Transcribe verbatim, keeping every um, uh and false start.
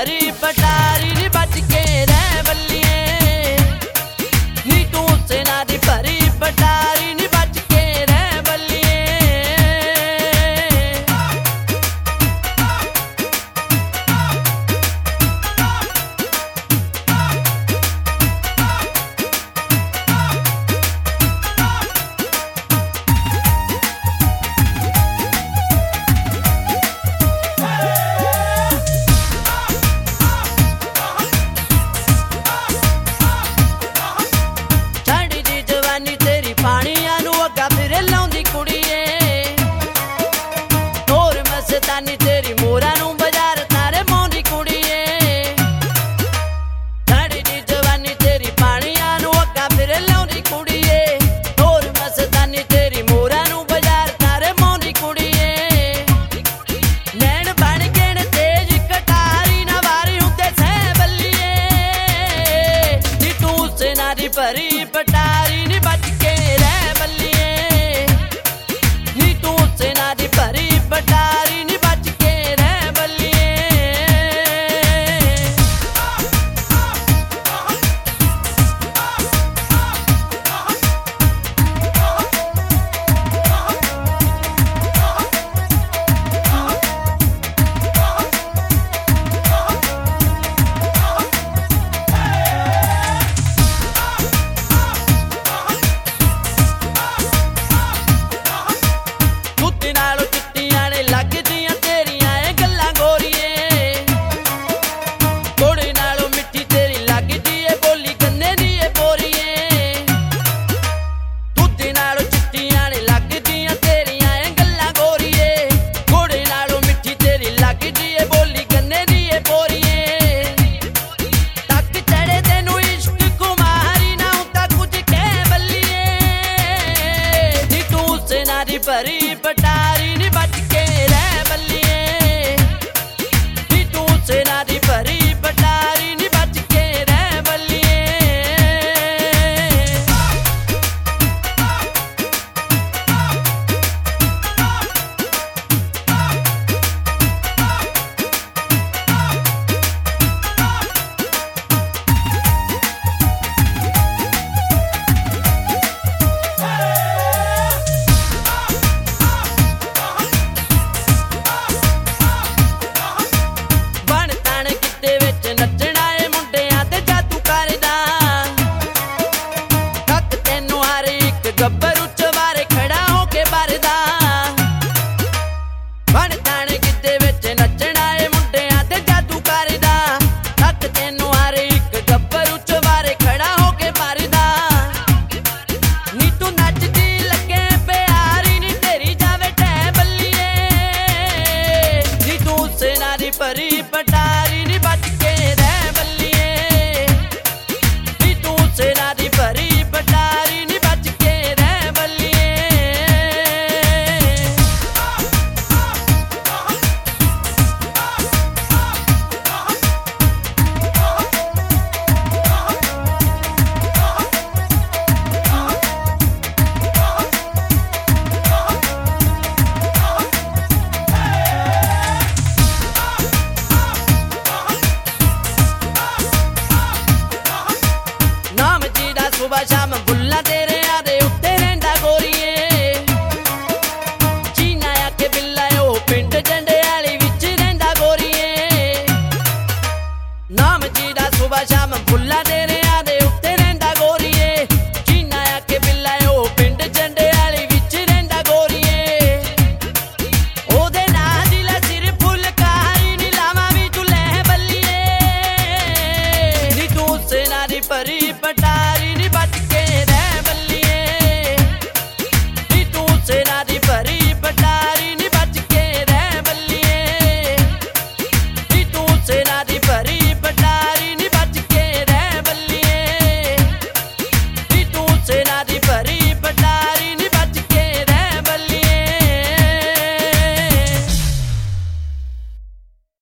भरी पटारी नी बच के रह बल्लिए नी तू सेना दी भरी पटारी नी बच के रह बल्लिए। पानिया नू अग्गा फिर लाउंदी कुड़िए होर मस्तानी तेरी मोरा नू बाजार तारे मौंदी कुड़िए साड़ी दी जवानी तेरी पानिया नू अग्गा फिर लाउंदी कुड़िए होर मस्तानी तेरी मोरा नू बाजार तारे मौंदी कुड़िए। नैन बन के न तेज कटारी ना वारी हुंदे सह बल्लिए नी तू सेना दी भरी पटारी